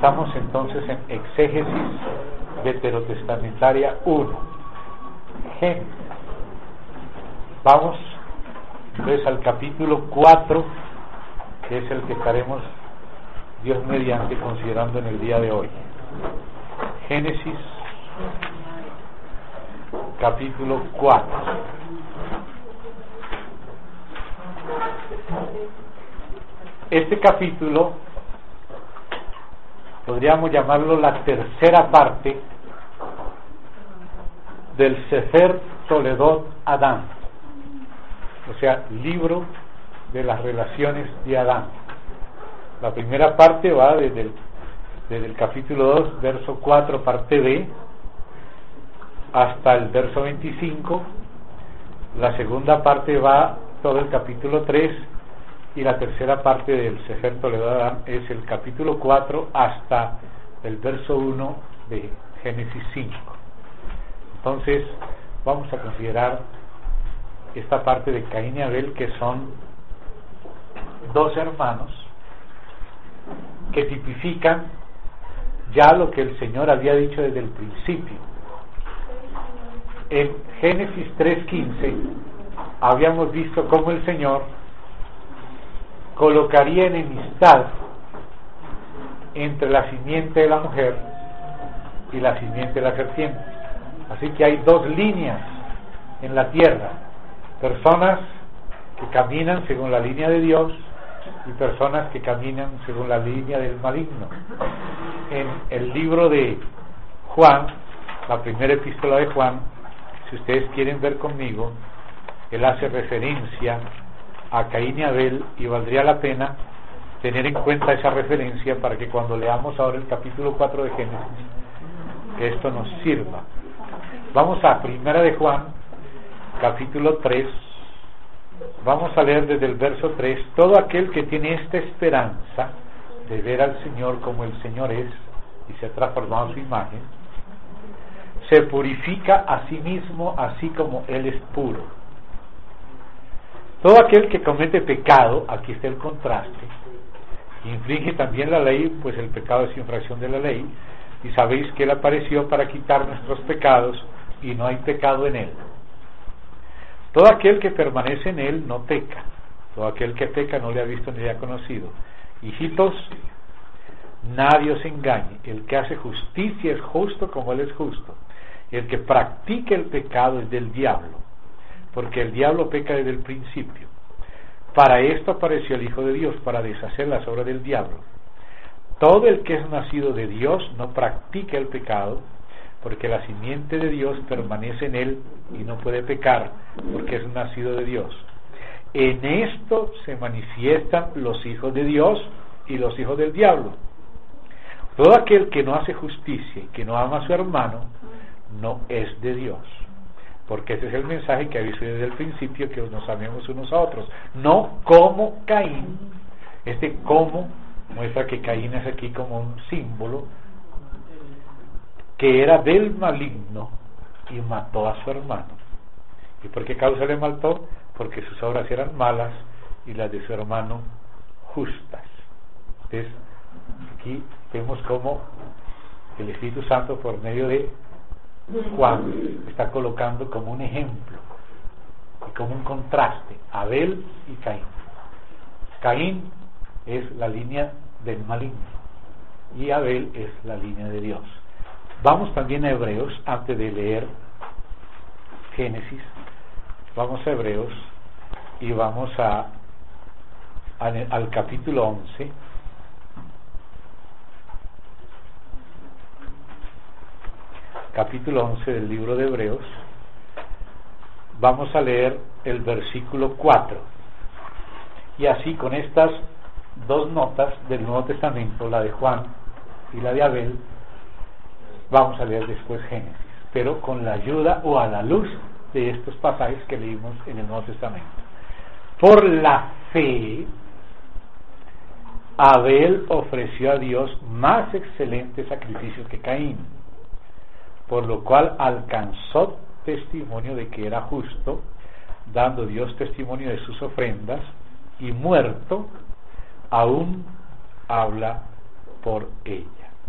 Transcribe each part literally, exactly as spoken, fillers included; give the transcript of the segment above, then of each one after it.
Estamos entonces en Exégesis Veterotestamentaria uno. Génesis. Vamos entonces al capítulo cuatro, que es el que estaremos, Dios mediante, considerando en el día de hoy. Génesis capítulo cuatro. Este capítulo podríamos llamarlo la tercera parte del Sefer Toledot Adán, o sea, libro de las relaciones de Adán. La primera parte va desde el, desde el capítulo dos, verso cuatro, parte B, hasta el verso veinticinco. La segunda parte va todo el capítulo tres, y la tercera parte del Sefer Toledot Adán es el capítulo cuatro hasta el verso uno de Génesis cinco. Entonces vamos a considerar esta parte de Caín y Abel, que son dos hermanos que tipifican ya lo que el Señor había dicho desde el principio. En Génesis tres quince habíamos visto cómo el Señor colocaría enemistad entre la simiente de la mujer y la simiente de la serpiente. Así que hay dos líneas en la tierra: personas que caminan según la línea de Dios y personas que caminan según la línea del maligno. En el libro de Juan, la primera epístola de Juan, si ustedes quieren ver conmigo, él hace referencia a Caín y Abel, y valdría la pena tener en cuenta esa referencia para que cuando leamos ahora el capítulo cuatro de Génesis, que esto nos sirva. Vamos a primera de Juan, capítulo tres. Vamos a leer desde el verso tres. Todo aquel que tiene esta esperanza de ver al Señor como el Señor es y se ha transformado en su imagen, se purifica a sí mismo así como Él es puro. Todo aquel que comete pecado, aquí está el contraste, infringe también la ley, pues el pecado es infracción de la ley, y sabéis que Él apareció para quitar nuestros pecados, y no hay pecado en Él. Todo aquel que permanece en Él no peca. Todo aquel que peca no le ha visto ni le ha conocido. Hijitos, nadie os engañe. El que hace justicia es justo como Él es justo. El que practica el pecado es del diablo, porque el diablo peca desde el principio. Para esto apareció el Hijo de Dios, para deshacer las obras del diablo. Todo el que es nacido de Dios no practica el pecado, porque la simiente de Dios permanece en él y no puede pecar, porque es nacido de Dios. En esto se manifiestan los hijos de Dios y los hijos del diablo. Todo aquel que no hace justicia y que no ama a su hermano no es de Dios, porque ese es el mensaje que avisó desde el principio, que nos amemos unos a otros, no como Caín. Este como muestra que Caín es aquí como un símbolo, que era del maligno y mató a su hermano. ¿Y por qué causa le mató? Porque sus obras eran malas y las de su hermano justas. Entonces aquí vemos cómo el Espíritu Santo, por medio de Juan, está colocando como un ejemplo y como un contraste Abel y Caín. Caín es la línea del maligno y Abel es la línea de Dios. Vamos también a Hebreos, antes de leer Génesis. Vamos a Hebreos y vamos a, a al capítulo once. Capítulo once del libro de Hebreos. Vamos a leer el versículo cuatro. Y así, con estas dos notas del Nuevo Testamento, la de Juan y la de Abel, vamos a leer después Génesis, pero con la ayuda o a la luz de estos pasajes que leímos en el Nuevo Testamento. Por la fe, Abel ofreció a Dios más excelente sacrificio que Caín, por lo cual alcanzó testimonio de que era justo, dando Dios testimonio de sus ofrendas, y muerto, aún habla por ella.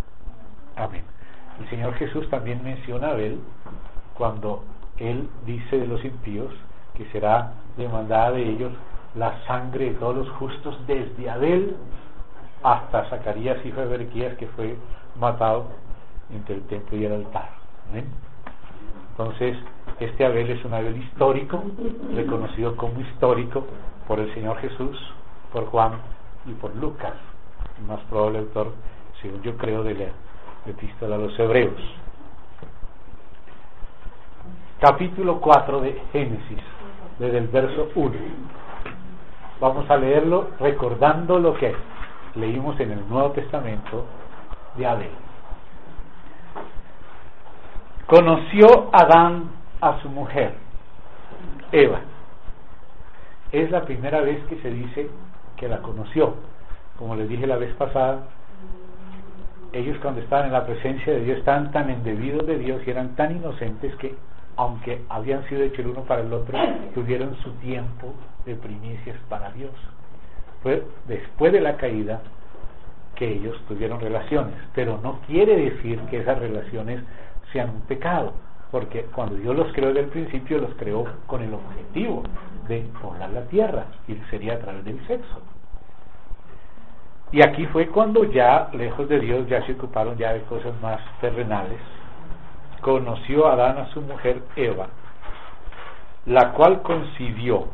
Amén. El Señor Jesús también menciona a Abel cuando Él dice de los impíos que será demandada de ellos la sangre de todos los justos, desde Abel hasta Zacarías, hijo de Berequías, que fue matado entre el templo y el altar. ¿Amén? Entonces, este Abel es un Abel histórico, reconocido como histórico por el Señor Jesús, por Juan y por Lucas, el más probable autor, según yo creo, de la Epístola a los Hebreos. Capítulo cuatro de Génesis, desde el verso uno. Vamos a leerlo recordando lo que leímos en el Nuevo Testamento de Abel. Conoció Adán a su mujer, Eva. Es la primera vez que se dice que la conoció. Como les dije la vez pasada, ellos cuando estaban en la presencia de Dios estaban tan embebidos de Dios y eran tan inocentes que, aunque habían sido hechos el uno para el otro, tuvieron su tiempo de primicias para Dios. Fue después de la caída que ellos tuvieron relaciones, pero no quiere decir que esas relaciones sean un pecado, porque cuando Dios los creó desde el principio, los creó con el objetivo de poblar la tierra, y sería a través del sexo. Y aquí fue cuando ya, lejos de Dios, ya se ocuparon ya de cosas más terrenales. Conoció Adán a su mujer Eva, la cual concibió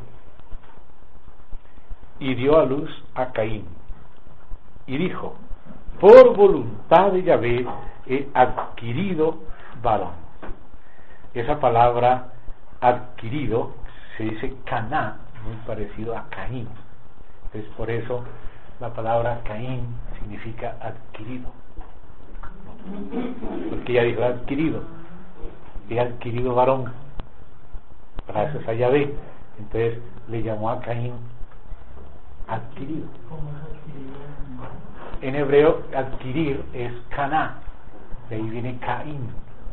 y dio a luz a Caín, y dijo: por voluntad de Yahvé he adquirido varón. Esa palabra adquirido se dice caná, muy parecido a Caín. Entonces, por eso la palabra Caín significa adquirido, porque ella dijo adquirido, he adquirido varón, gracias a Yahvé. Entonces le llamó a Caín adquirido. En hebreo adquirir es caná, de ahí viene Caín.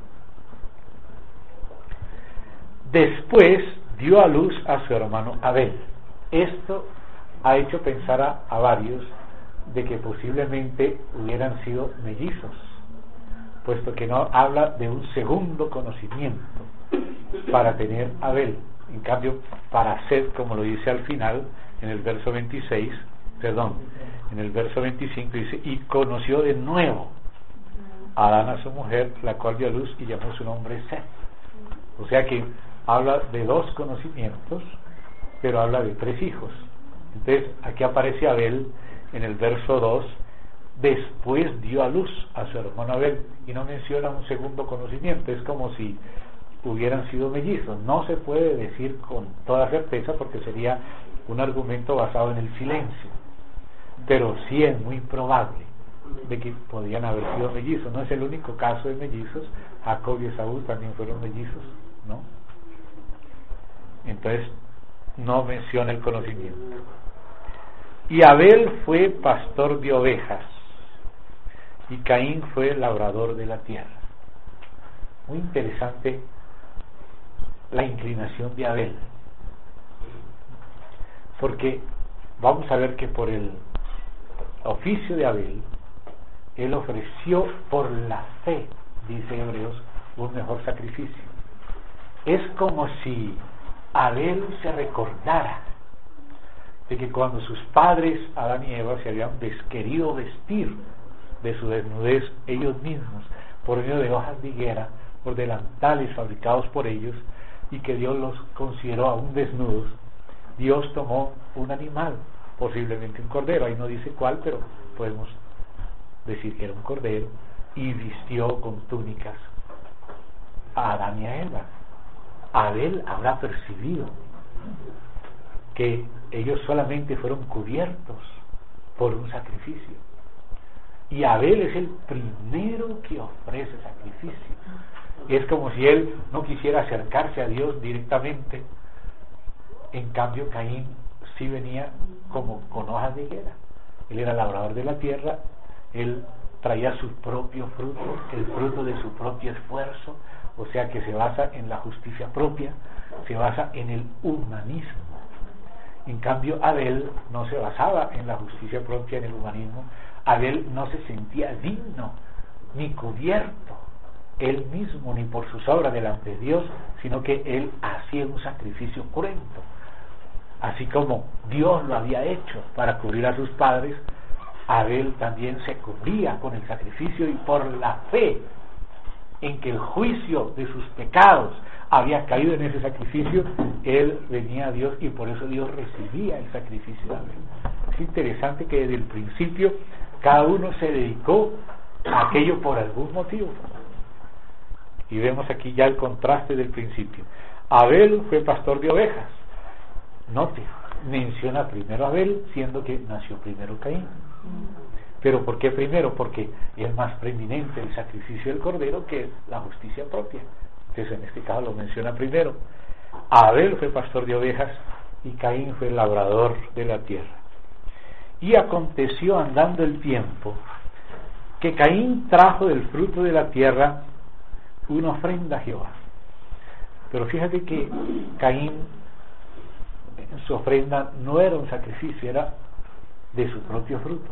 Después dio a luz a su hermano Abel. Esto ha hecho pensar a, a varios de que posiblemente hubieran sido mellizos, puesto que no habla de un segundo conocimiento para tener Abel. En cambio, para Set, como lo dice al final, en el verso veintiséis, perdón, en el verso veinticinco dice: y conoció de nuevo a Adán a su mujer, la cual dio a luz y llamó su nombre Set. O sea que habla de dos conocimientos, pero habla de tres hijos. Entonces aquí aparece Abel en el verso dos: después dio a luz a su hermano Abel, y no menciona un segundo conocimiento. Es como si hubieran sido mellizos. No se puede decir con toda certeza, porque sería un argumento basado en el silencio, pero sí es muy probable de que podían haber sido mellizos. No es el único caso de mellizos. Jacob y Esaú también fueron mellizos, ¿no? Entonces no menciona el conocimiento. Y Abel fue pastor de ovejas, y Caín fue labrador de la tierra. Muy interesante la inclinación de Abel, porque vamos a ver que por el oficio de Abel, él ofreció por la fe, dice Hebreos, un mejor sacrificio. Es como si Abel se recordara de que cuando sus padres, Adán y Eva, se habían querido vestir de su desnudez ellos mismos, por medio de hojas de higuera, por delantales fabricados por ellos, y que Dios los consideró aún desnudos, Dios tomó un animal, posiblemente un cordero, ahí no dice cuál, pero podemos decir que era un cordero, y vistió con túnicas a Adán y a Eva. Abel habrá percibido que ellos solamente fueron cubiertos por un sacrificio, y Abel es el primero que ofrece sacrificio. Es como si él no quisiera acercarse a Dios directamente. En cambio, Caín sí venía como con hojas de higuera. Él era labrador de la tierra, él traía su propio fruto, el fruto de su propio esfuerzo, o sea que se basa en la justicia propia, se basa en el humanismo. En cambio, Abel no se basaba en la justicia propia, en el humanismo. Abel no se sentía digno ni cubierto él mismo ni por sus obras delante de Dios, sino que él hacía un sacrificio cruento. Así como Dios lo había hecho para cubrir a sus padres, Abel también se cubría con el sacrificio, y por la fe en que el juicio de sus pecados había caído en ese sacrificio, él venía a Dios, y por eso Dios recibía el sacrificio de Abel. Es interesante que desde el principio cada uno se dedicó a aquello por algún motivo. Y vemos aquí ya el contraste del principio. Abel fue pastor de ovejas. Note, menciona primero a Abel, siendo que nació primero Caín. ¿Pero por qué primero? Porque es más preeminente el sacrificio del cordero que la justicia propia. Entonces en este caso lo menciona primero. Abel fue pastor de ovejas y Caín fue labrador de la tierra. Y aconteció, andando el tiempo, que Caín trajo del fruto de la tierra una ofrenda a Jehová. Pero fíjate que Caín, en su ofrenda no era un sacrificio, era de su propio fruto.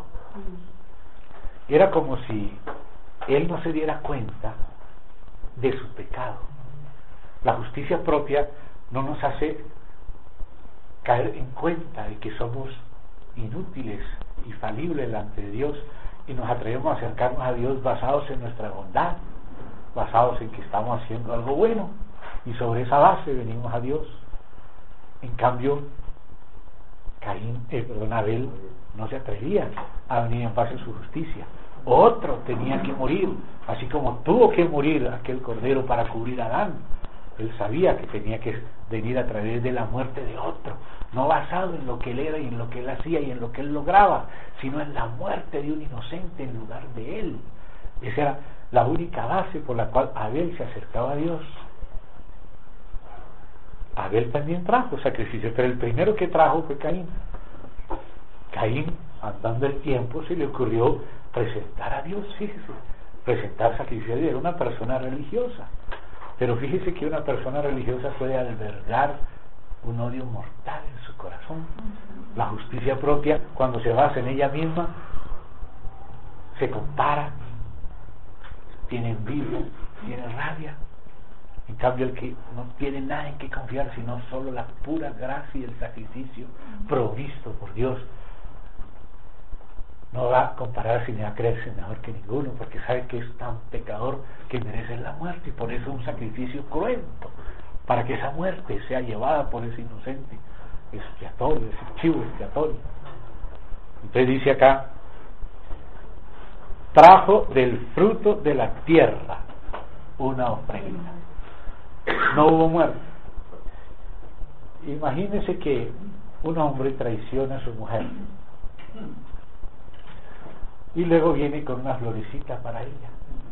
Era como si él no se diera cuenta de su pecado. La justicia propia no nos hace caer en cuenta de que somos inútiles y falibles delante de Dios, y nos atrevemos a acercarnos a Dios basados en nuestra bondad, basados en que estamos haciendo algo bueno, y sobre esa base venimos a Dios. En cambio, Caín, eh, perdón, Abel no se atrevía a venir en base a su justicia. Otro tenía que morir, así como tuvo que morir aquel cordero para cubrir a Adán. Él sabía que tenía que venir a través de la muerte de otro, no basado en lo que él era y en lo que él hacía y en lo que él lograba, sino en la muerte de un inocente en lugar de él. Esa era la única base por la cual Abel se acercaba a Dios. Abel también trajo sacrificio, pero el primero que trajo fue Caín. Caín, andando el tiempo, se le ocurrió presentar a Dios, fíjese, presentar sacrificio a Dios. Era una persona religiosa, pero fíjese que una persona religiosa puede albergar un odio mortal en su corazón. La justicia propia, cuando se basa en ella misma, se compara, tiene envidia, tiene rabia. En cambio, el que no tiene nada en que confiar, sino solo la pura gracia y el sacrificio provisto por Dios, no va a compararse ni a creerse mejor que ninguno, porque sabe que es tan pecador que merece la muerte, y por eso un sacrificio cruento, para que esa muerte sea llevada por ese inocente, expiatorio, ese chivo expiatorio. Entonces dice acá, trajo del fruto de la tierra una ofrenda. No hubo muerte. Imagínese que un hombre traiciona a su mujer y luego viene con una florecita para ella,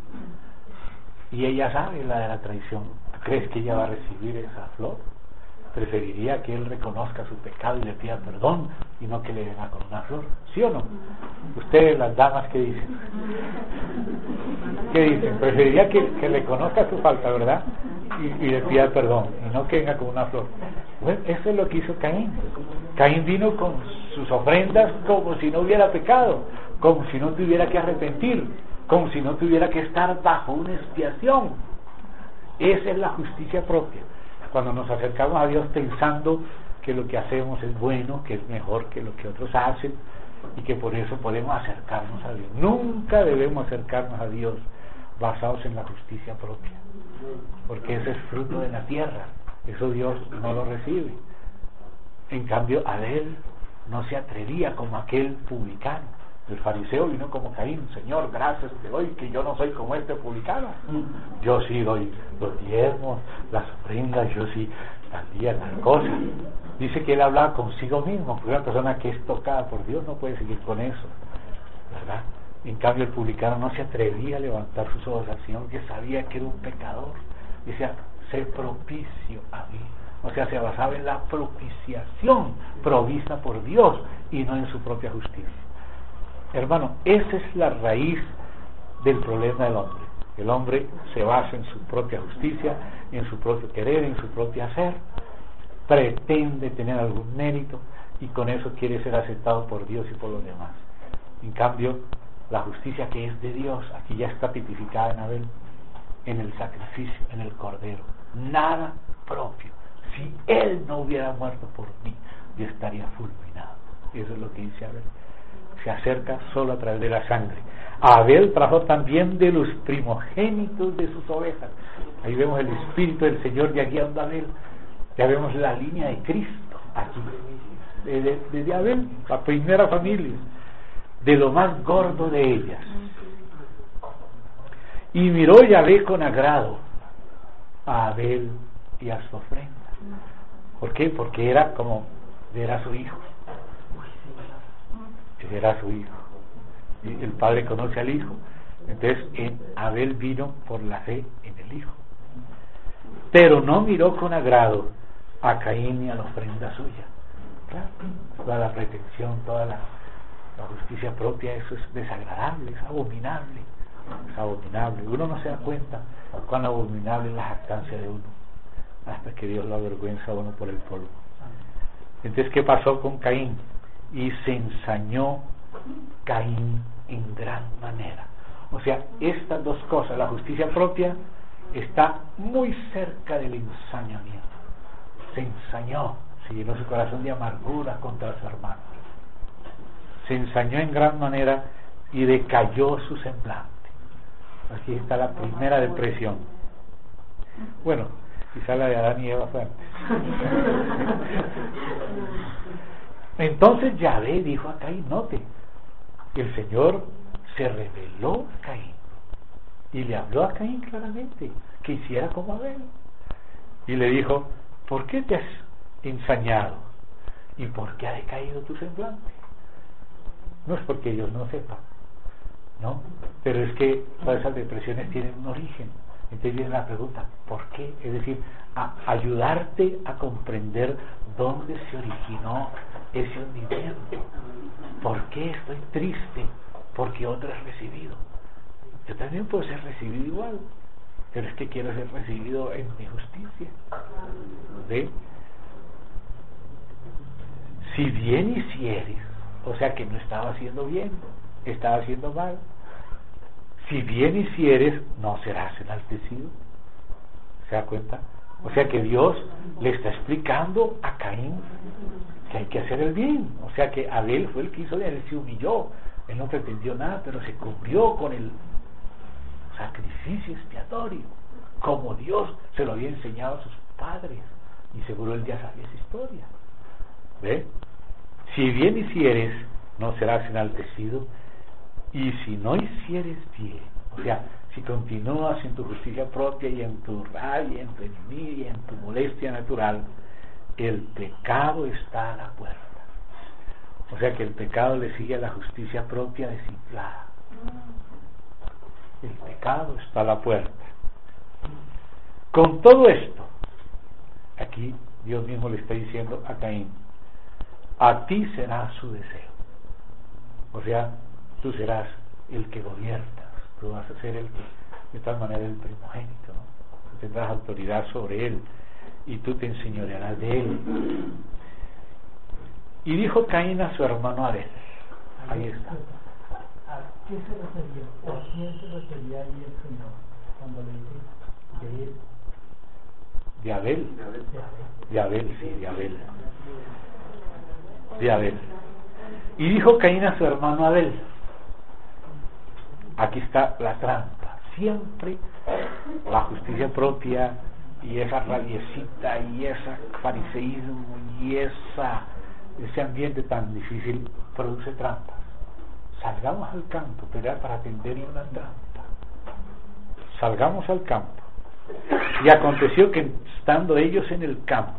y ella sabe la de la traición. ¿Tú crees que ella va a recibir esa flor? Preferiría que él reconozca su pecado y le pida perdón, y no que le venga con una flor. ¿Sí o no? Ustedes, las damas, ¿qué dicen? ¿Qué dicen? Preferiría que, que reconozca su falta, ¿verdad? Y, y le pida perdón, y no que venga con una flor. Bueno, eso es lo que hizo Caín. Caín vino con sus ofrendas como si no hubiera pecado, como si no tuviera que arrepentir, como si no tuviera que estar bajo una expiación. Esa es la justicia propia. Cuando nos acercamos a Dios pensando que lo que hacemos es bueno, que es mejor que lo que otros hacen, y que por eso podemos acercarnos a Dios. Nunca debemos acercarnos a Dios basados en la justicia propia, porque ese es fruto de la tierra, eso Dios no lo recibe. En cambio, Abel no se atrevía como aquel publicano. El fariseo vino como Caín: Señor, gracias te doy que yo no soy como este publicano. Yo sí doy los diezmos, las ofrendas, yo sí tal día, tal cosa. Dice que él hablaba consigo mismo, porque una persona que es tocada por Dios no puede seguir con eso, ¿verdad? En cambio, el publicano no se atrevía a levantar sus ojos al Señor, que sabía que era un pecador. Decía: sé propicio a mí. O sea, se basaba en la propiciación provista por Dios y no en su propia justicia. Hermano, esa es la raíz del problema del hombre. El hombre se basa en su propia justicia, en su propio querer, en su propio hacer, pretende tener algún mérito y con eso quiere ser aceptado por Dios y por los demás. En cambio, La justicia que es de Dios, aquí ya está tipificada en Abel, en el sacrificio, en el cordero. Nada propio. Si él no hubiera muerto por mí, yo estaría fulminado. Eso es lo que dice Abel. Se acerca solo a través de la sangre. Abel trajo también de los primogénitos de sus ovejas. Ahí vemos el Espíritu del Señor ya guiando a Abel. Ya vemos la línea de Cristo aquí, desde de, de Abel, la primera familia, de lo más gordo de ellas. Y miró Yahvé con agrado a Abel y a su ofrenda. ¿Por qué? Porque era como, era su hijo. Era su hijo. Y el padre conoce al hijo. Entonces en Abel vino por la fe en el hijo. Pero no miró con agrado a Caín y a la ofrenda suya. Claro, toda la pretensión, toda la, la justicia propia, eso es desagradable, es abominable. Es abominable. Uno no se da cuenta cuán abominable es la jactancia de uno, hasta que Dios lo avergüenza a uno por el polvo. Entonces, ¿qué pasó con Caín? Y se ensañó Caín en gran manera. O sea, estas dos cosas, la justicia propia, está muy cerca del ensañamiento. Se ensañó, se llenó su corazón de amargura contra su hermano. Se ensañó en gran manera y decayó su semblante. Aquí está la primera depresión. Bueno, quizá la de Adán y Eva fue antes. Entonces Yahvé dijo a Caín, note, el Señor se reveló a Caín y le habló a Caín claramente que hiciera como Abel, y le dijo, ¿por qué te has ensañado? ¿Y por qué ha decaído tu semblante? No es porque ellos no sepan, ¿no? Pero es que todas esas depresiones tienen un origen. Entonces viene la pregunta, ¿por qué? Es decir, a ayudarte a comprender dónde se originó ese hundimiento. ¿Por qué estoy triste? Porque otro es recibido. Yo también puedo ser recibido igual, pero es que quiero ser recibido en mi justicia. ¿Ve? Si bien hicieres, o sea que no estaba haciendo bien, estaba haciendo mal. Si bien hicieres, no serás enaltecido. ¿Se da cuenta? O sea que Dios le está explicando a Caín que hay que hacer el bien. O sea que Abel fue el que hizo, él se humilló, él no pretendió nada, pero se cubrió con el sacrificio expiatorio, como Dios se lo había enseñado a sus padres, y seguro él ya sabía esa historia. ¿Ve? Si bien hicieres, no serás enaltecido, y si no hicieres bien, o sea, si continúas en tu justicia propia y en tu rabia, en tu envidia, en tu molestia natural, el pecado está a la puerta. O sea que el pecado le sigue a la justicia propia desinflada. El pecado está a la puerta. Con todo esto, aquí Dios mismo le está diciendo a Caín, a ti será su deseo. O sea, tú serás el que gobiernas, tú vas a ser el que, de tal manera, el primogénito, ¿no? Tú tendrás autoridad sobre él y tú te enseñorearás de él. Y dijo Caín a su hermano Abel, ahí está. ¿A qué se refería? ¿O a quién se refería ahí el Señor cuando le dice de él? De Abel, de Abel, sí, de Abel, de Abel. Y dijo Caín a su hermano Abel, aquí está la trampa, siempre la justicia propia y esa rabiecita y ese fariseísmo y esa, ese ambiente tan difícil produce trampas. Salgamos al campo, pero era para tenderle una trampa. Salgamos al campo. Y aconteció que estando ellos en el campo,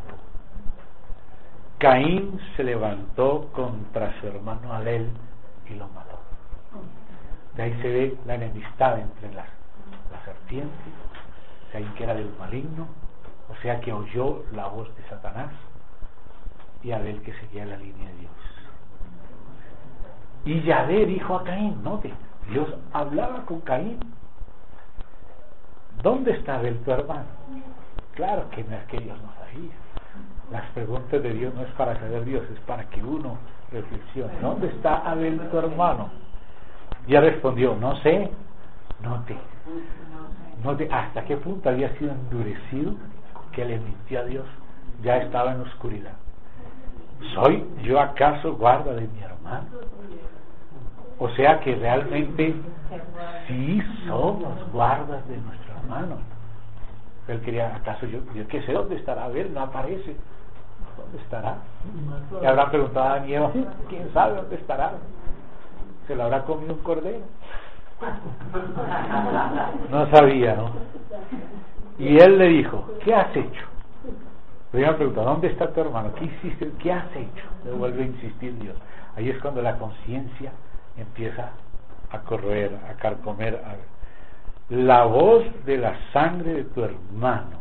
Caín se levantó contra su hermano Abel y lo mató. De ahí se ve la enemistad entre las, la serpiente, Caín que era del maligno, o sea que oyó la voz de Satanás, y Abel que seguía la línea de Dios. Y Yahvé dijo a Caín, note, Dios hablaba con Caín, ¿dónde está Abel tu hermano? Claro que no es que Dios no sabía. Las preguntas de Dios no es para saber Dios, es para que uno reflexione. ¿Dónde está Abel tu hermano? Y él respondió, no sé, note, note hasta qué punto había sido endurecido que le mintió a Dios, ya estaba en oscuridad. ¿Soy yo acaso guarda de mi hermano? O sea que realmente sí somos guardas de nuestro hermano. Él quería, ¿acaso yo, yo qué sé dónde estará? A ver, no aparece. ¿Dónde estará? Le habrá preguntado a Daniel, ¿quién sabe dónde estará? ¿Se lo habrá comido un cordero? No sabía, ¿no? Y él le dijo, ¿qué has hecho? Le preguntó, ¿dónde está tu hermano? ¿Qué hiciste? ¿Qué has hecho? Le vuelve a insistir Dios. Ahí es cuando la conciencia empieza a corroer, a carcomer. A ver. La voz de la sangre de tu hermano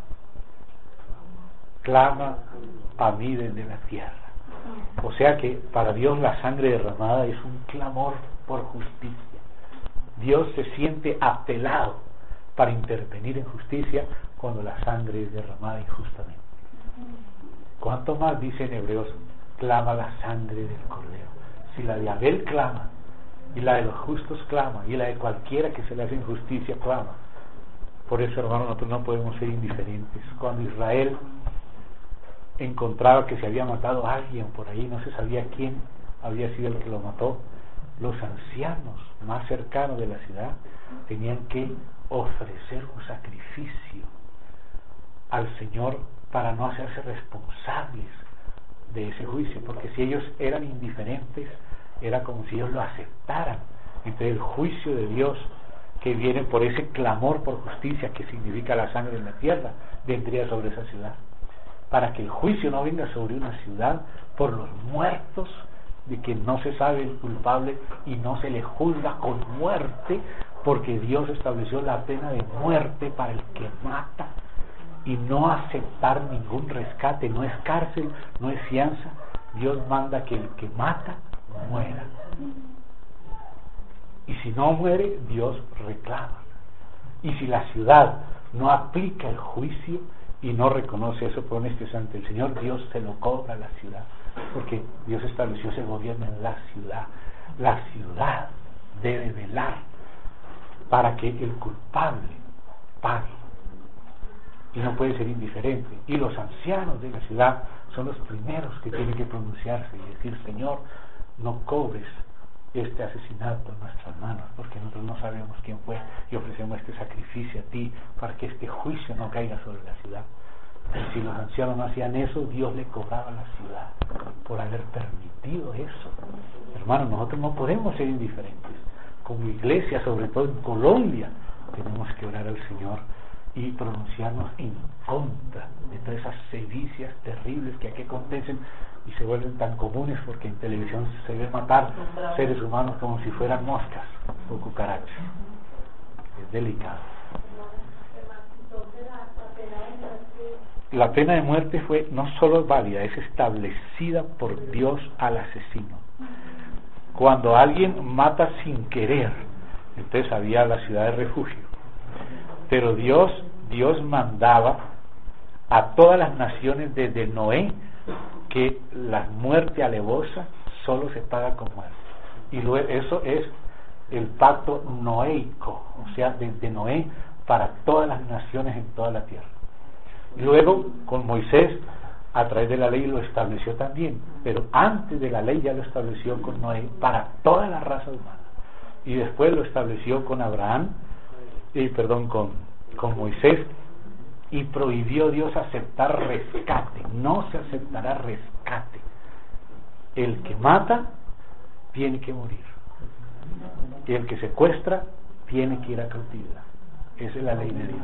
clama a mí desde la tierra. O sea que para Dios la sangre derramada es un clamor por justicia. Dios se siente apelado para intervenir en justicia cuando la sangre es derramada injustamente. ¿Cuánto más, dice en Hebreos, clama la sangre del Cordero? Si la de Abel clama, y la de los justos clama, y la de cualquiera que se le hace injusticia clama. Por eso, hermano, nosotros no podemos ser indiferentes. Cuando Israel encontraba que se había matado a alguien por ahí, no se sabía quién había sido el que lo mató, los ancianos más cercanos de la ciudad tenían que ofrecer un sacrificio al Señor para no hacerse responsables de ese juicio, porque si ellos eran indiferentes era como si ellos lo aceptaran. Entonces el juicio de Dios que viene por ese clamor por justicia que significa la sangre en la tierra vendría sobre esa ciudad, para que el juicio no venga sobre una ciudad por los muertos de que no se sabe el culpable y no se le juzga con muerte, porque Dios estableció la pena de muerte para el que mata, y no aceptar ningún rescate, no es cárcel, no es fianza. Dios manda que el que mata muera, y si no muere Dios reclama. Y si la ciudad no aplica el juicio y no reconoce eso por honestidad ante el Señor, Dios se lo cobra a la ciudad, porque Dios estableció ese gobierno en la ciudad. La ciudad debe velar para que el culpable pague, y no puede ser indiferente. Y los ancianos de la ciudad son los primeros que tienen que pronunciarse y decir, Señor, no cobres este asesinato en nuestras manos, porque nosotros no sabemos quién fue, y ofrecemos este sacrificio a ti para que este juicio no caiga sobre la ciudad. Y si los ancianos no hacían eso, Dios le cobraba a la ciudad por haber permitido eso. Hermanos, nosotros no podemos ser indiferentes. Como iglesia, sobre todo en Colombia, tenemos que orar al Señor y pronunciarnos en contra de todas esas sedicias terribles que aquí acontecen y se vuelven tan comunes, porque en televisión se ve matar seres humanos como si fueran moscas o cucarachas. Es delicado. La pena de muerte fue no solo válida, es establecida por Dios al asesino. Cuando alguien mata sin querer, entonces había la ciudad de refugio. Pero Dios, Dios mandaba a todas las naciones desde Noé que la muerte alevosa solo se paga con muerte. Y luego eso es el pacto noéico, o sea, desde Noé para todas las naciones en toda la tierra. Y luego con Moisés, a través de la ley, lo estableció también, pero antes de la ley ya lo estableció con Noé para toda la raza humana, y después lo estableció con Abraham, y perdón, con, con Moisés, y prohibió Dios aceptar rescate. No se aceptará rescate. El que mata tiene que morir, y el que secuestra tiene que ir a cautividad. Esa es la ley de Dios.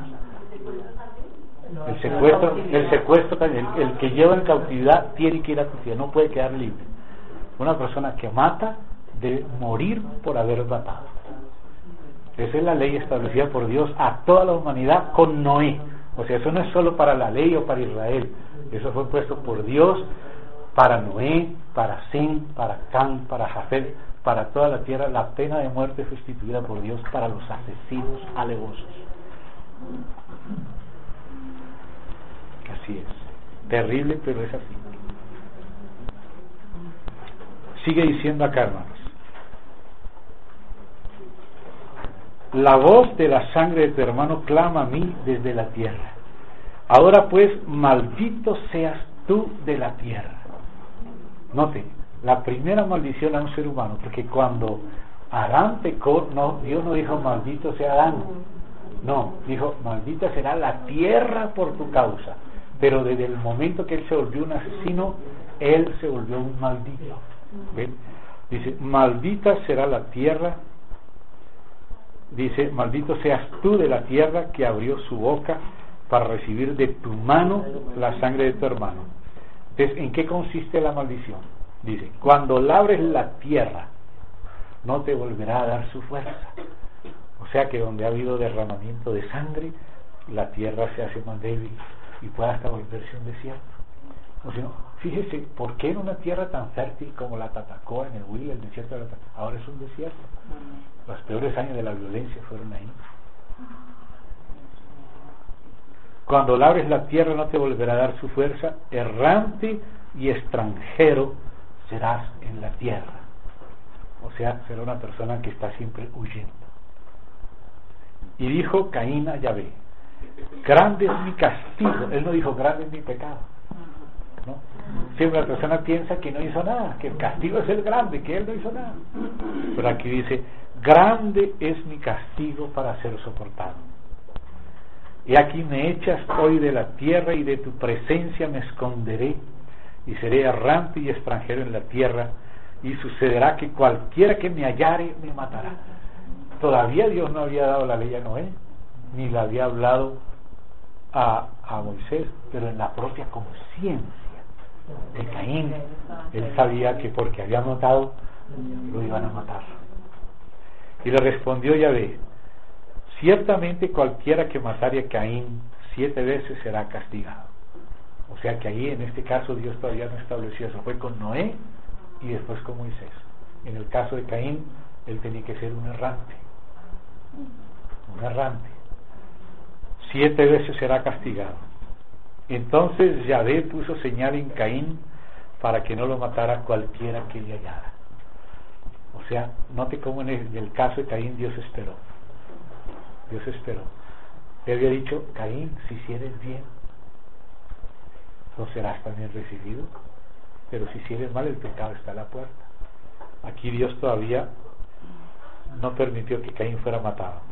El secuestro, el secuestro también, el, el que lleva en cautividad tiene que ir a cautividad, no puede quedar libre. Una persona que mata debe morir por haber matado. Esa es la ley establecida por Dios a toda la humanidad con Noé. O sea, eso no es solo para la ley o para Israel, eso fue puesto por Dios para Noé, para Sem, para Cam, para Jafet, para toda la tierra. La pena de muerte fue instituida por Dios para los asesinos alevosos. Así es, terrible, pero es así. Sigue diciendo acá, hermanos, la voz de la sangre de tu hermano clama a mí desde la tierra. Ahora pues, maldito seas tú de la tierra. Note, la primera maldición a un ser humano, porque cuando Adán pecó, no, Dios no dijo maldito sea Adán, no, dijo maldita será la tierra por tu causa. Pero desde el momento que él se volvió un asesino, él se volvió un maldito. ¿Ven? Dice, maldita será la tierra, dice, maldito seas tú de la tierra que abrió su boca para recibir de tu mano la sangre de tu hermano. Entonces, ¿en qué consiste la maldición? Dice, cuando labres la tierra, no te volverá a dar su fuerza. O sea que donde ha habido derramamiento de sangre, la tierra se hace más débil y puede hasta volverse un desierto. O sea, fíjese, ¿por qué en una tierra tan fértil como la Tatacoa, en el Huila, el desierto de la Tatacoa, ahora es un desierto? Los peores años de la violencia fueron ahí. Cuando labres la tierra no te volverá a dar su fuerza, errante y extranjero serás en la tierra. O sea, será una persona que está siempre huyendo. Y dijo Caín a Yahvé, grande es mi castigo. Él no dijo grande es mi pecado, ¿no? Siempre la persona piensa que no hizo nada, que el castigo es el grande, que él no hizo nada. Pero aquí dice, grande es mi castigo para ser soportado. Y aquí me echas hoy de la tierra y de tu presencia me esconderé y seré errante y extranjero en la tierra, y sucederá que cualquiera que me hallare me matará. Todavía Dios no había dado la ley a Noé, ni la había hablado a, a Moisés, pero en la propia conciencia de Caín, él sabía que porque había matado, lo iban a matar. Y le respondió Yahvé, ciertamente cualquiera que matare a Caín siete veces será castigado. O sea que ahí en este caso Dios todavía no estableció eso, fue con Noé y después con Moisés. En el caso de Caín, él tenía que ser un errante, un errante. Siete veces será castigado. Entonces Yahvé puso señal en Caín para que no lo matara cualquiera que le hallara. O sea, note cómo en el, en el caso de Caín Dios esperó. Dios esperó. Él había dicho, Caín, si hicieres bien, no serás también recibido, pero si hicieres mal, el pecado está a la puerta. Aquí Dios todavía no permitió que Caín fuera matado.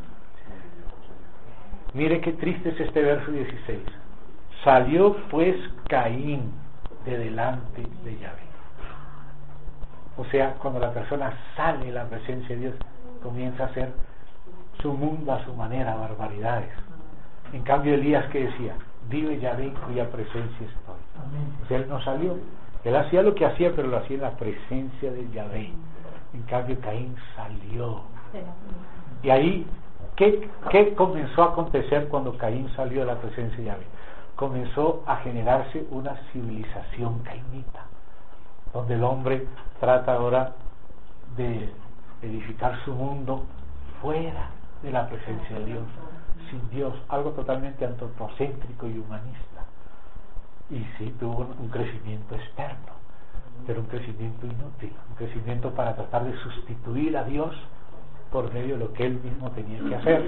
Mire qué triste es este verso dieciséis. Salió pues Caín de delante de Yahvé. O sea, cuando la persona sale de la presencia de Dios, comienza a hacer su mundo a su manera, barbaridades. En cambio Elías, que decía, vive Yahvé en cuya presencia estoy. O sea, él no salió, él hacía lo que hacía, pero lo hacía en la presencia de Yahvé. En cambio Caín salió. Y ahí, ¿qué, qué comenzó a acontecer cuando Caín salió de la presencia de Yahvé? Comenzó a generarse una civilización cainita, donde el hombre trata ahora de edificar su mundo fuera de la presencia de Dios, sin Dios, algo totalmente antropocéntrico y humanista. Y sí, tuvo un, un crecimiento externo, pero un crecimiento inútil, un crecimiento para tratar de sustituir a Dios por medio de lo que él mismo tenía que hacer.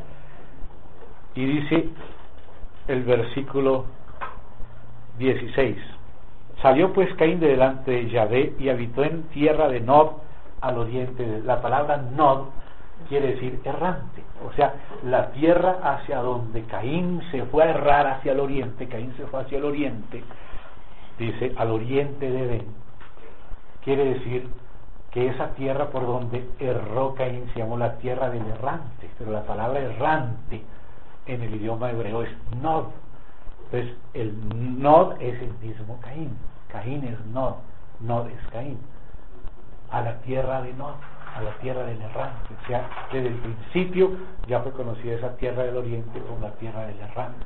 Y dice el versículo dieciséis, salió pues Caín de delante de Yahvé y habitó en tierra de Nod al oriente. La palabra Nod quiere decir errante, o sea, la tierra hacia donde Caín se fue a errar, hacia el oriente. Caín se fue hacia el oriente, dice al oriente de Edén, quiere decir que esa tierra por donde erró Caín se llamó la tierra del errante, pero la palabra errante en el idioma hebreo es Nod. Entonces el Nod es el mismo Caín, Caín es Nod, Nod es Caín, a la tierra de Nod, a la tierra del errante. O sea, desde el principio ya fue conocida esa tierra del oriente como la tierra del errante.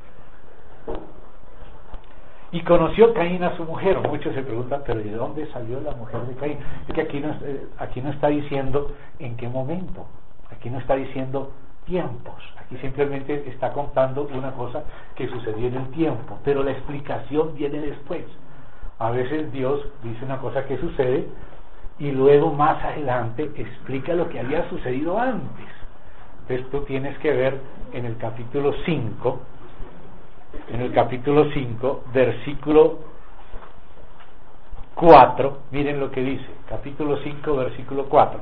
Y conoció Caín a su mujer. Muchos se preguntan, pero ¿de dónde salió la mujer de Caín? Es que aquí no, aquí no está diciendo en qué momento, aquí no está diciendo tiempos, aquí simplemente está contando una cosa que sucedió en el tiempo, pero la explicación viene después. A veces Dios dice una cosa que sucede y luego más adelante explica lo que había sucedido antes. Entonces tú tienes que ver en el capítulo cinco, en el capítulo cinco, versículo cuatro, miren lo que dice, capítulo cinco, versículo cuatro.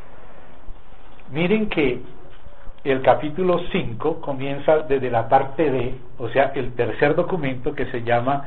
Miren que el capítulo cinco comienza desde la parte B, o sea, el tercer documento que se llama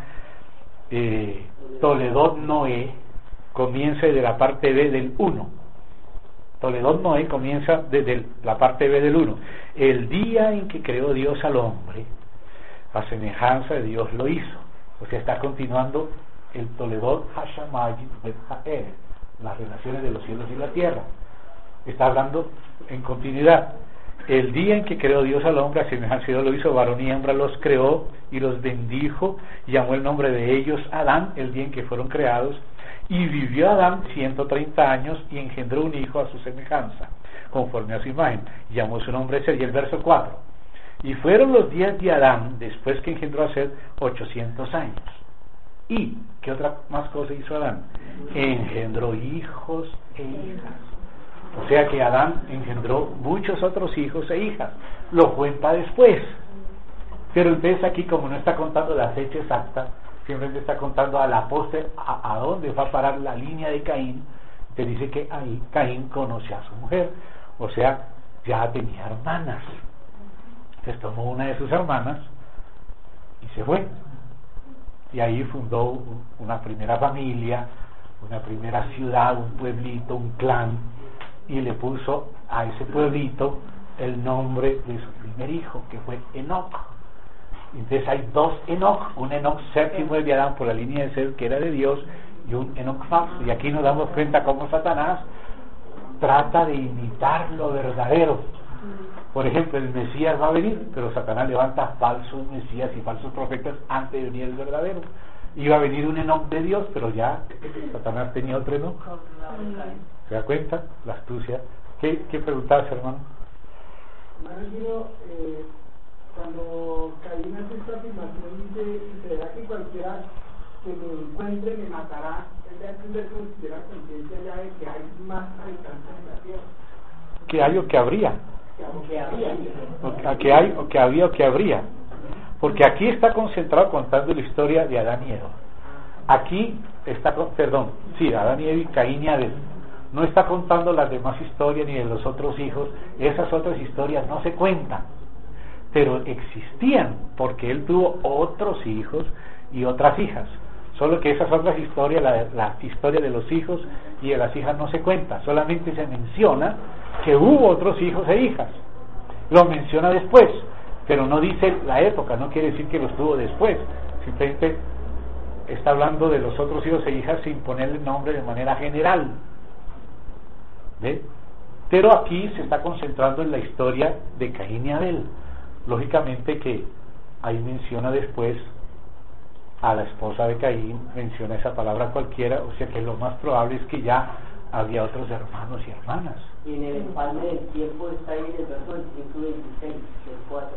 eh, Toledot Noé, comienza desde la parte B del uno. Toledot Noé comienza desde la parte B del uno. El día en que creó Dios al hombre, a semejanza de Dios lo hizo. O sea, está continuando el Toledot Hashamayim Bet Ha'er, las relaciones de los cielos y la tierra. Está hablando en continuidad. El día en que creó Dios al hombre, a semejanza de Dios lo hizo, varón y hembra los creó y los bendijo, y llamó el nombre de ellos Adán, el día en que fueron creados, y vivió Adán ciento treinta años y engendró un hijo a su semejanza, conforme a su imagen, y llamó su nombre Sed. Y el verso cuatro, y fueron los días de Adán, después que engendró a Sed, ochocientos años. ¿Y qué otra más cosa hizo Adán? Engendró hijos e hijas. O sea que Adán engendró muchos otros hijos e hijas. Lo cuenta después. Pero entonces aquí, como no está contando la fecha exacta, simplemente está contando a la postre a, a dónde va a parar la línea de Caín. Te dice que ahí Caín conoció a su mujer. O sea, ya tenía hermanas. Entonces tomó una de sus hermanas y se fue. Y ahí fundó una primera familia, una primera ciudad, un pueblito, un clan, y le puso a ese pueblito el nombre de su primer hijo, que fue Enoc. Entonces hay dos Enoc, un Enoc séptimo de Adán por la línea de Sed, que era de Dios, y un Enoc falso. Y aquí nos damos cuenta cómo Satanás trata de imitar lo verdadero. Por ejemplo, el Mesías va a venir, pero Satanás levanta falsos Mesías y falsos profetas antes de venir el verdadero. Iba a venir un Enoc de Dios, pero ya Satanás tenía otro Enoc. ¿Se da cuenta? La astucia. ¿Qué, qué preguntabas, hermano? Hermano, eh, cuando Caín hace esta afirmación, dice: será que cualquiera que me encuentre me matará. Él da a entender como si tuviera conciencia ya de que hay más habitantes en la tierra. ¿Que hay o que habría? Que había. O que hay o que había o que habría. Porque aquí está concentrado contando la historia de Adán y Eva. Aquí está, perdón, sí, Adán y Eva y Caín y Abel. No está contando las demás historias ni de los otros hijos. Esas otras historias no se cuentan, pero existían porque él tuvo otros hijos y otras hijas. Solo que esas otras historias, la, la historia de los hijos y de las hijas no se cuenta. Solamente se menciona que hubo otros hijos e hijas. Lo menciona después, pero no dice la época. No quiere decir que los tuvo después. Simplemente está hablando de los otros hijos e hijas sin ponerle nombre de manera general. ¿Ve? Pero aquí se está concentrando en la historia de Caín y Abel. Lógicamente que ahí menciona después a la esposa de Caín, menciona esa palabra cualquiera, o sea que lo más probable es que ya había otros hermanos y hermanas. Y en el empalme del tiempo está ahí en el verso del ciento veintiséis, del cuatro.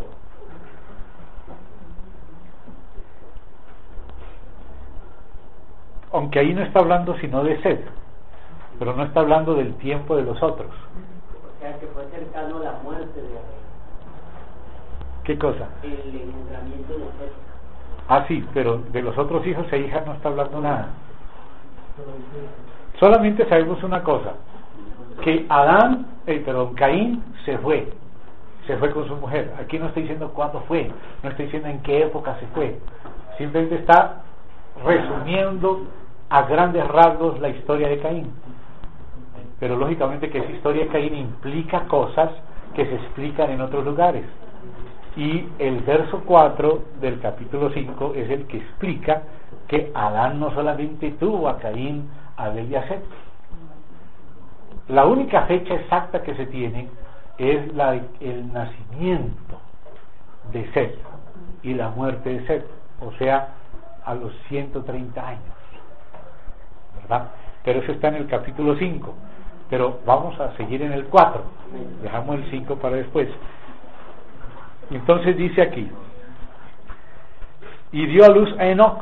Aunque ahí no está hablando sino de Sed, pero no está hablando del tiempo de los otros. O sea que fue cercano a la muerte de Abel. ¿Qué cosa? El engendramiento de Sed. Ah, sí, pero de los otros hijos e hijas no está hablando nada. Solamente sabemos una cosa, que Adán, eh, perdón, Caín se fue, se fue con su mujer. Aquí no está diciendo cuándo fue, no está diciendo en qué época se fue. Simplemente está resumiendo a grandes rasgos la historia de Caín. Pero lógicamente que esa historia de Caín implica cosas que se explican en otros lugares. Y el verso cuatro del capítulo cinco es el que explica que Adán no solamente tuvo a Caín, Abel y a Sed. La única fecha exacta que se tiene es la del nacimiento de Sed y la muerte de Sed, o sea, a los ciento treinta años, ¿verdad? Pero eso está en el capítulo cinco. Pero vamos a seguir en el cuatro. Dejamos el cinco para después. Entonces dice aquí: y dio a luz a Enoc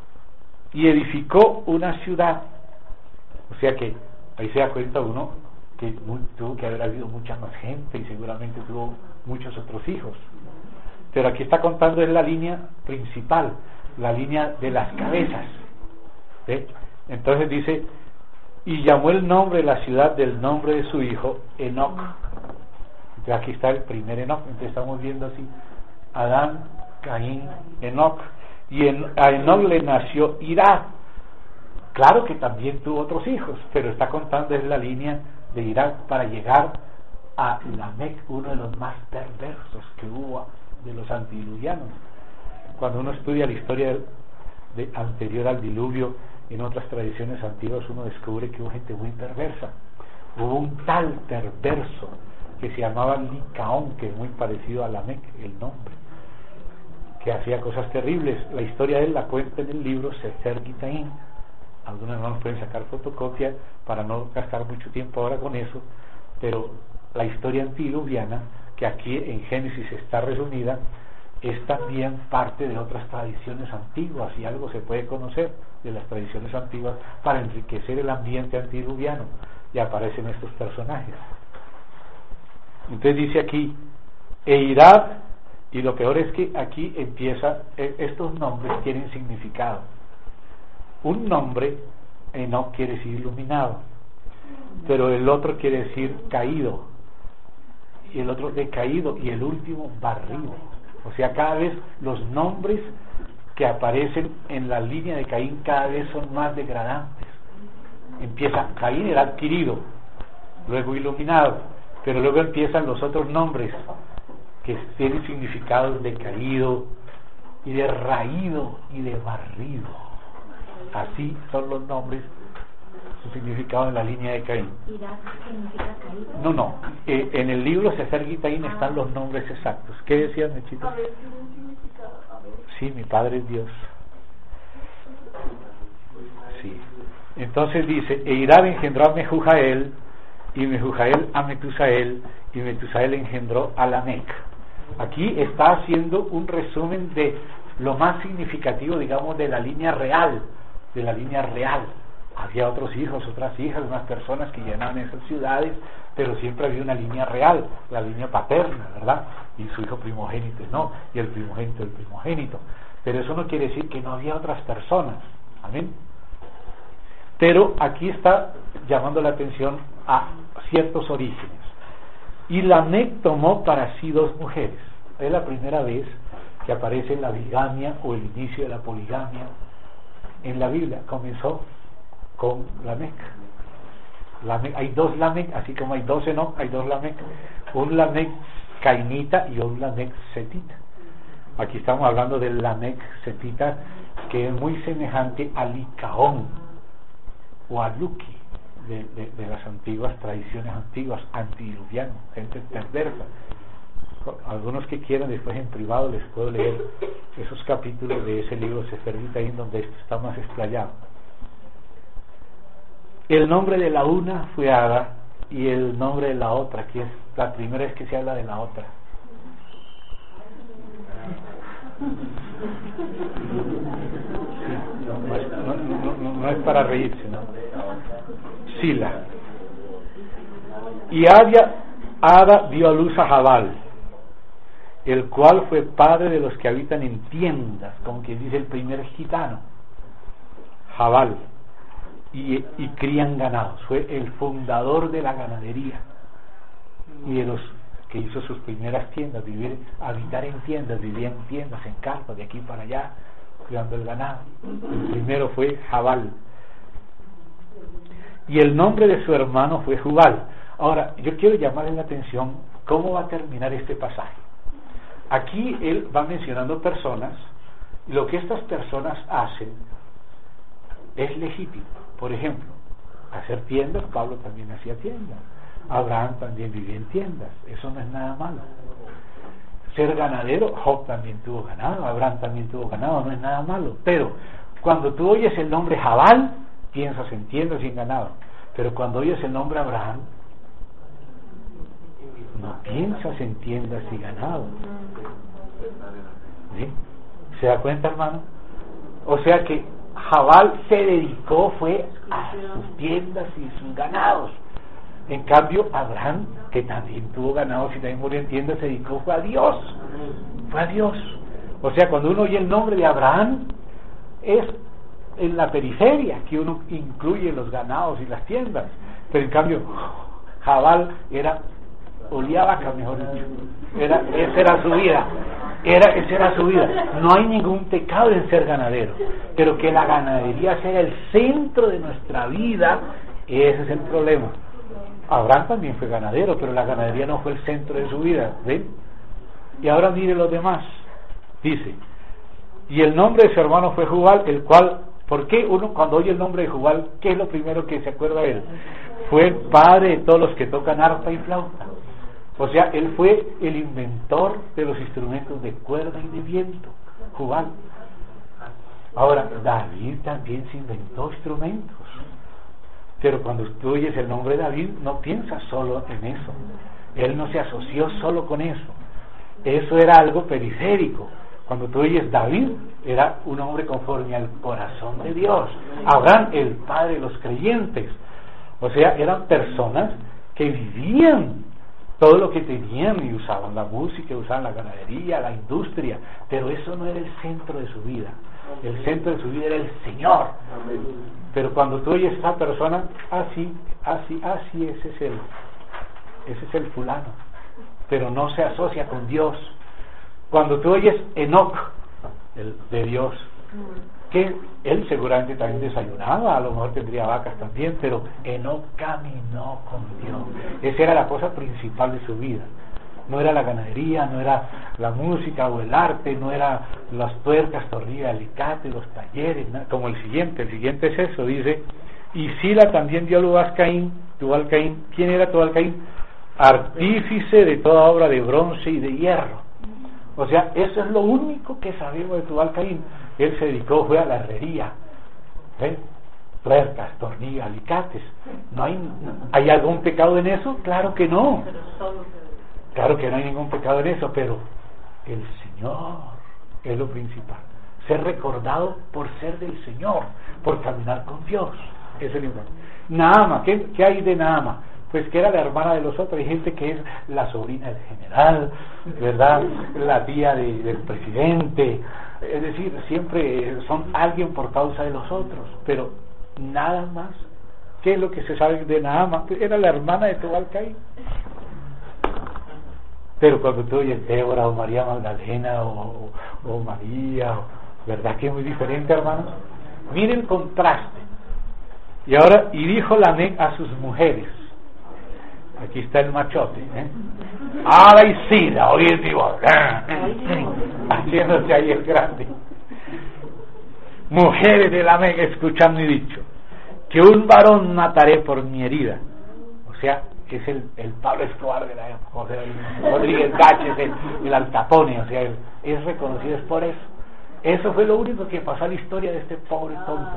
y edificó una ciudad. O sea que ahí se da cuenta uno que muy, tuvo que haber habido mucha más gente y seguramente tuvo muchos otros hijos. Pero aquí está contando en la línea principal, la línea de las cabezas. ¿Sí? Entonces dice, y llamó el nombre de la ciudad del nombre de su hijo, Enoc. Entonces aquí está el primer Enoc. Entonces estamos viendo así, Adán, Caín, Enoc. Y en, a Enoc le nació Irad. Claro que también tuvo otros hijos, pero está contando en la línea de Irad para llegar a Lamec, uno de los más perversos que hubo de los antediluvianos. Cuando uno estudia la historia de, de anterior al diluvio en otras tradiciones antiguas, uno descubre que hubo gente muy perversa. Hubo un tal perverso que se llamaba Licaón, que es muy parecido a Lamec, el nombre, que hacía cosas terribles. La historia de él la cuenta en el libro Sefer Gitaín. Algunos hermanos pueden sacar fotocopia para no gastar mucho tiempo ahora con eso, pero la historia antediluviana, que aquí en Génesis está resumida, es también parte de otras tradiciones antiguas, y algo se puede conocer de las tradiciones antiguas para enriquecer el ambiente antediluviano, y aparecen estos personajes. Entonces dice aquí Eirad, y lo peor es que aquí empieza, estos nombres tienen significado. Un nombre no quiere decir iluminado, pero el otro quiere decir caído, y el otro decaído, y el último barrido. O sea, cada vez los nombres que aparecen en la línea de Caín cada vez son más degradantes. Empieza, Caín era adquirido, luego iluminado, pero luego empiezan los otros nombres que tienen significados de caído y de raído y de barrido. Así son los nombres, su significado en la línea de Caín. ¿Irad significa caído? No, no, eh, en el libro Sefer Gitaín están los nombres exactos. ¿Qué decías, Mechito? A ver, tiene un significado, a ver. Sí, mi Padre es Dios. Sí. Entonces dice, Eirad engendró a Mehujael, y Mehujael a Metusael, y Metusael engendró a Lamec. Aquí está haciendo un resumen de lo más significativo, digamos, de la línea real, de la línea real. Había otros hijos, otras hijas, unas personas que llenaban esas ciudades, pero siempre había una línea real, la línea paterna, ¿verdad? Y su hijo primogénito, no, y el primogénito, el primogénito. Pero eso no quiere decir que no había otras personas, amén. Pero aquí está llamando la atención a ciertos orígenes. Y Lamec tomó para sí dos mujeres. Es la primera vez que aparece la bigamia o el inicio de la poligamia en la Biblia. Comenzó con Lamec. Lamec, hay dos Lamec, así como hay dos Enoc, hay dos Lamec. Un Lamec cainita y un Lamec setita. Aquí estamos hablando del Lamec setita, que es muy semejante a Licaón o a Luki de, de, de las antiguas tradiciones antiguas, antediluvianas, gente perversa. Algunos que quieran, después en privado les puedo leer esos capítulos de ese libro Sefer Gitaín donde esto está más explayado. El nombre de la una fue Ada, y el nombre de la otra, que es la primera vez que se habla de la otra. Sí, no, es, no, no, no, no es para reírse, ¿no? Sila. Y Ada, Ada dio a luz a Jabal, el cual fue padre de los que habitan en tiendas, como quien dice el primer gitano, Jabal, y, y crían ganados. Fue el fundador de la ganadería y de los que hizo sus primeras tiendas, vivir, habitar en tiendas, vivía en tiendas, en carpas, de aquí para allá, cuidando el ganado. El primero fue Jabal, y el nombre de su hermano fue Jubal. Ahora, yo quiero llamarle la atención cómo va a terminar este pasaje. Aquí él va mencionando personas, y lo que estas personas hacen es legítimo. Por ejemplo, hacer tiendas, Pablo también hacía tiendas, Abraham también vivía en tiendas, eso no es nada malo. Ser ganadero, Job también tuvo ganado, Abraham también tuvo ganado, no es nada malo. Pero cuando tú oyes el nombre Jabal, piensas en tiendas y en ganado. Pero cuando oyes el nombre Abraham, no piensas en tiendas y ganado. ¿Sí? ¿Se da cuenta, hermano? O sea que Jabal se dedicó fue a sus tiendas y sus ganados. En cambio, Abraham, que también tuvo ganados y también murió en tiendas, se dedicó, fue a Dios. Fue a Dios. O sea, cuando uno oye el nombre de Abraham, es en la periferia que uno incluye los ganados y las tiendas. Pero en cambio, Jabal era, olía a vaca, mejor dicho. Era, esa era su vida. Era, esa era su vida. No hay ningún pecado en ser ganadero, pero que la ganadería sea el centro de nuestra vida, ese es el problema. Abraham también fue ganadero, pero la ganadería no fue el centro de su vida, ¿ven? Y ahora mire los demás. Dice, y el nombre de su hermano fue Jubal, el cual, ¿por qué uno cuando oye el nombre de Jubal, qué es lo primero que se acuerda de él? Fue el padre de todos los que tocan arpa y flauta. O sea, él fue el inventor de los instrumentos de cuerda y de viento, Jubal. Ahora, David también se inventó instrumentos. Pero cuando tú oyes el nombre de David, no piensas solo en eso. Él no se asoció solo con eso. Eso era algo periférico. Cuando tú oyes David, era un hombre conforme al corazón de Dios. Abraham, el padre de los creyentes. O sea, eran personas que vivían todo lo que tenían y usaban la música, usaban la ganadería, la industria, pero eso no era el centro de su vida. El centro de su vida era el Señor. Pero cuando tú oyes a esta persona, así, así, así, ese es el, ese es el fulano, pero no se asocia con Dios. Cuando tú oyes Enoc, el de Dios, que él seguramente también desayunaba, a lo mejor tendría vacas también, pero Enoc caminó con Dios. Esa era la cosa principal de su vida. No era la ganadería, no era la música o el arte, no era las tuercas, tornillas, alicates, los talleres, nada, como el siguiente. El siguiente es eso, dice, y Sila también dio lugar a Caín, Tubal Caín. ¿Quién era Tubal Caín? Artífice de toda obra de bronce y de hierro. O sea, eso es lo único que sabemos de Tubal Caín. Él se dedicó, fue a la herrería, ¿ven? Tuercas, tornillas, alicates. ¿No hay, ¿hay algún pecado en eso? Claro que no. Claro que no hay ningún pecado en eso, pero el Señor es lo principal. Ser recordado por ser del Señor, por caminar con Dios. Eso es lo importante. Naama, ¿qué, ¿qué hay de Naama? Pues que era la hermana de los otros. Hay gente que es la sobrina del general, ¿verdad? La tía de, del presidente. Es decir, siempre son alguien por causa de los otros, pero nada más. ¿Qué es lo que se sabe de Naama? Era la hermana de Tubal Caín. Pero cuando tú oyes Débora o María Magdalena o, o, o María, o, ¿verdad que es muy diferente, hermanos? Miren el contraste. Y ahora, y dijo Lamec a sus mujeres, aquí está el machote, ¿eh? ¡Ah, la Isida! Oye, digo, haciéndose ahí el grande. Mujeres de Lamec, escuchando y dicho, que un varón mataré por mi herida. O sea, que es el, el Pablo Escobar de la época, o sea, el Rodríguez Gáchez, el, el Al Capone, o sea, él es reconocido es por eso. Eso fue lo único que pasó a la historia de este pobre tonto.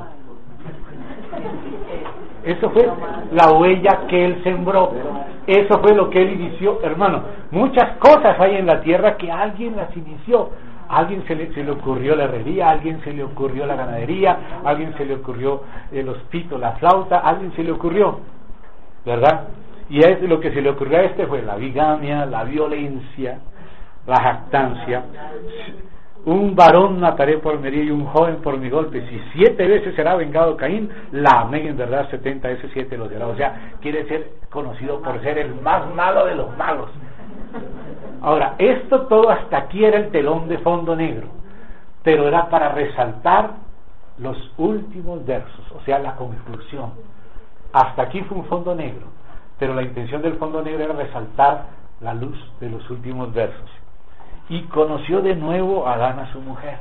Eso fue la huella que él sembró. Eso fue lo que él inició, hermano. Muchas cosas hay en la tierra que alguien las inició. A alguien se le, se le ocurrió la herrería, a alguien se le ocurrió la ganadería, a alguien se le ocurrió eh, los pitos, la flauta, a alguien se le ocurrió, ¿verdad? Y es lo que se le ocurrió a este fue la bigamia, la violencia, la jactancia. Un varón mataré por mi herida y un joven por mi golpe. Si siete veces será vengado Caín, Lamec en verdad setenta veces siete lo será. O sea, quiere ser conocido por ser el más malo de los malos. Ahora, esto todo hasta aquí era el telón de fondo negro, pero era para resaltar los últimos versos, o sea, la conclusión. Hasta aquí fue un fondo negro, pero la intención del fondo negro era resaltar la luz de los últimos versos. Y conoció de nuevo a Adán a su mujer,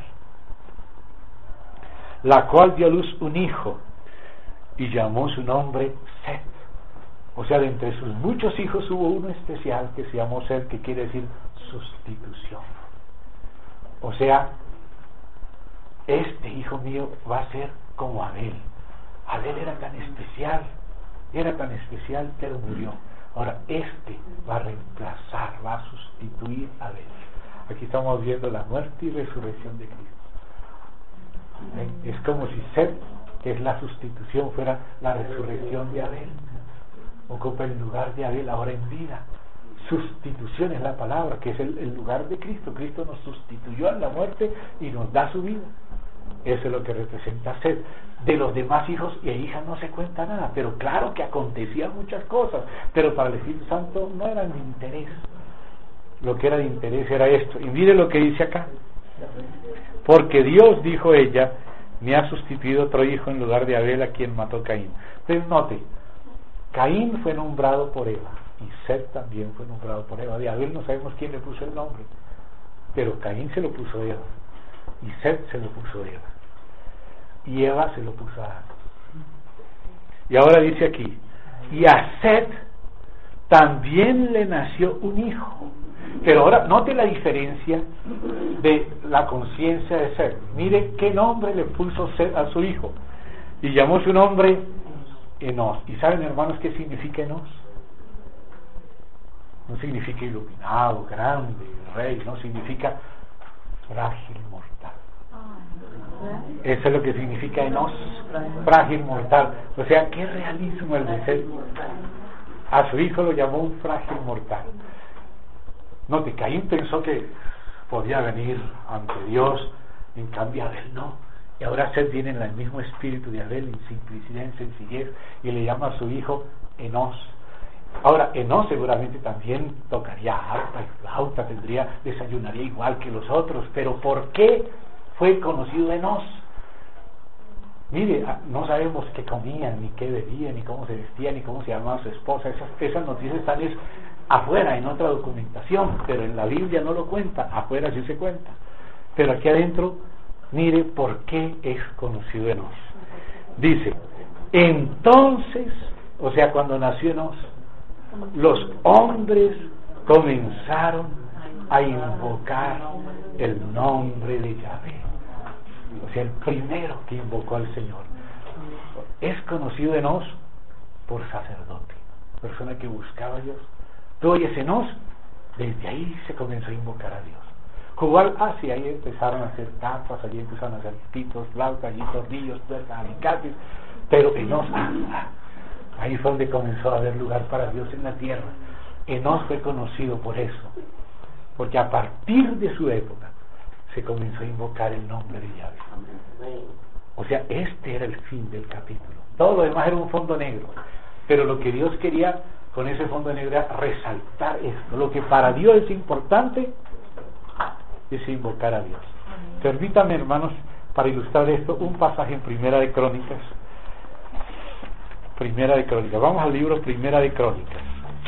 la cual dio a luz un hijo y llamó su nombre Set. O sea, de entre sus muchos hijos hubo uno especial que se llamó Set, que quiere decir sustitución. O sea, este hijo mío va a ser como Abel. Abel era tan especial, era tan especial, pero murió. Ahora, este va a reemplazar, va a sustituir a Abel. Aquí estamos viendo la muerte y resurrección de Cristo. ¿Eh? Es como si Set, que es la sustitución, fuera la resurrección de Abel. ocupa el lugar de Abel ahora en vida. Sustitución es la palabra, que es el, el lugar de Cristo. Cristo nos sustituyó en la muerte y nos da su vida. Eso es lo que representa Set. De los demás hijos e hijas no se cuenta nada, pero claro que acontecían muchas cosas, pero para el Espíritu Santo no eran de interés. Lo que era de interés era esto. Y mire lo que dice acá: porque Dios, dijo ella, me ha sustituido otro hijo en lugar de Abel, a quien mató Caín. Entonces note, Caín fue nombrado por Eva y Set también fue nombrado por Eva. De Abel no sabemos quién le puso el nombre, pero Caín se lo puso Eva y Set se lo puso Eva y Eva se lo puso a Adán. Y ahora dice aquí: y a Set también le nació un hijo. Pero ahora note la diferencia de la conciencia de Set. Mire qué nombre le puso Set a su hijo, y llamó su nombre Enos. ¿Y saben, hermanos, qué significa Enos? No significa iluminado, grande, rey, no, significa frágil, mortal. Eso es lo que significa Enos, frágil, mortal. O sea, qué realismo el de Set. A su hijo lo llamó un frágil mortal. Note, Caín pensó que podía venir ante Dios, en cambio Abel no. Y ahora Set tiene el mismo espíritu de Abel, en simplicidad, en sencillez, y le llama a su hijo Enos. Ahora, Enos seguramente también tocaría arpa y flauta, tendría, desayunaría igual que los otros, pero ¿por qué fue conocido Enos? Mire, no sabemos qué comían, ni qué bebían, ni cómo se vestían, ni cómo se llamaba su esposa. Esas, esas noticias están es afuera, en otra documentación, pero en la Biblia no lo cuenta. Afuera sí se cuenta, pero aquí adentro, mire por qué es conocido Enos. Dice: entonces, o sea, cuando nació Enos, los hombres comenzaron a invocar el nombre de Yahvé. O sea, el primero que invocó al Señor. Es conocido Enos por sacerdote, persona que buscaba a Dios. Tú oyes Enos, desde ahí se comenzó a invocar a Dios. Jubal, ah, sí, ahí empezaron a hacer tapas, allí empezaron a hacer pitos, flautas, allí tornillos, tuercas, alicates, pero Enos, ah, ah, ahí fue donde comenzó a haber lugar para Dios en la tierra. Enos fue conocido por eso, porque a partir de su época se comenzó a invocar el nombre de Yahvé. O sea, este era el fin del capítulo. Todo lo demás era un fondo negro, pero lo que Dios quería con ese fondo negro era resaltar esto. Lo que para Dios es importante es invocar a Dios. Permítanme, hermanos, para ilustrar esto, un pasaje en Primera de Crónicas. Primera de Crónicas. Vamos al libro Primera de Crónicas,